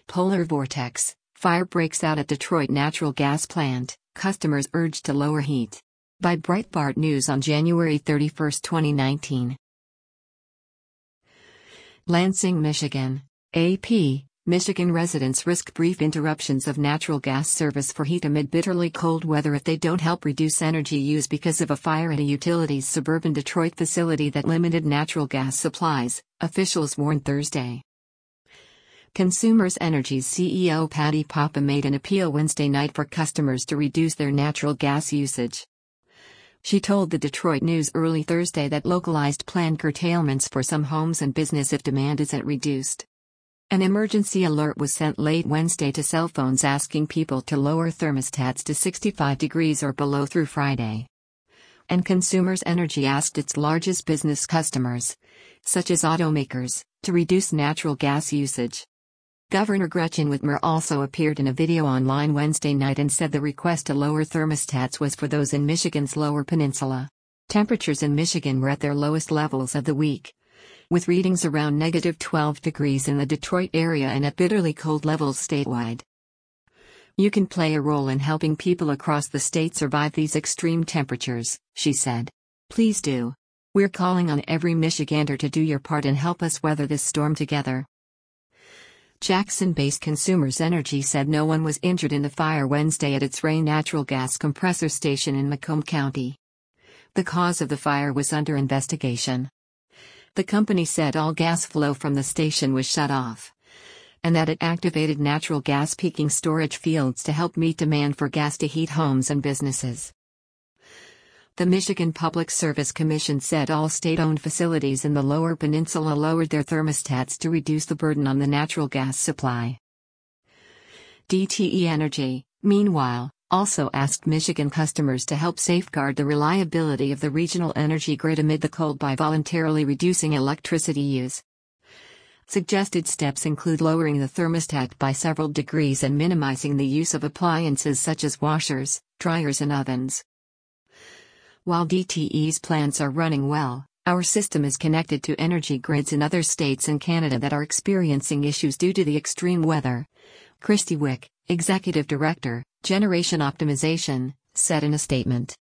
Polar vortex, fire breaks out at Detroit natural gas plant, customers urged to lower heat. By Breitbart News on January 31, 2019. Lansing, Michigan. AP, Michigan residents risk brief interruptions of natural gas service for heat amid bitterly cold weather if they don't help reduce energy use because of a fire at a utility's suburban Detroit facility that limited natural gas supplies, officials warned Thursday. Consumers Energy's CEO Patti Papa made an appeal Wednesday night for customers to reduce their natural gas usage. She told the Detroit News early Thursday that localized planned curtailments for some homes and business if demand isn't reduced. An emergency alert was sent late Wednesday to cell phones asking people to lower thermostats to 65 degrees or below through Friday. And Consumers Energy asked its largest business customers, such as automakers, to reduce natural gas usage. Governor Gretchen Whitmer also appeared in a video online Wednesday night and said the request to lower thermostats was for those in Michigan's Lower Peninsula. Temperatures in Michigan were at their lowest levels of the week, with readings around -12 degrees in the Detroit area and at bitterly cold levels statewide. You can play a role in helping people across the state survive these extreme temperatures, she said. Please do. We're calling on every Michigander to do your part and help us weather this storm together. Jackson-based Consumers Energy said no one was injured in the fire Wednesday at its Ray natural gas compressor station in Macomb County. The cause of the fire was under investigation. The company said all gas flow from the station was shut off, and that it activated natural gas peaking storage fields to help meet demand for gas to heat homes and businesses. The Michigan Public Service Commission said all state-owned facilities in the Lower Peninsula lowered their thermostats to reduce the burden on the natural gas supply. DTE Energy, meanwhile, also asked Michigan customers to help safeguard the reliability of the regional energy grid amid the cold by voluntarily reducing electricity use. Suggested steps include lowering the thermostat by several degrees and minimizing the use of appliances such as washers, dryers and ovens. While DTE's plants are running well, our system is connected to energy grids in other states and Canada that are experiencing issues due to the extreme weather, Christy Wick, Executive Director, Generation Optimization, said in a statement.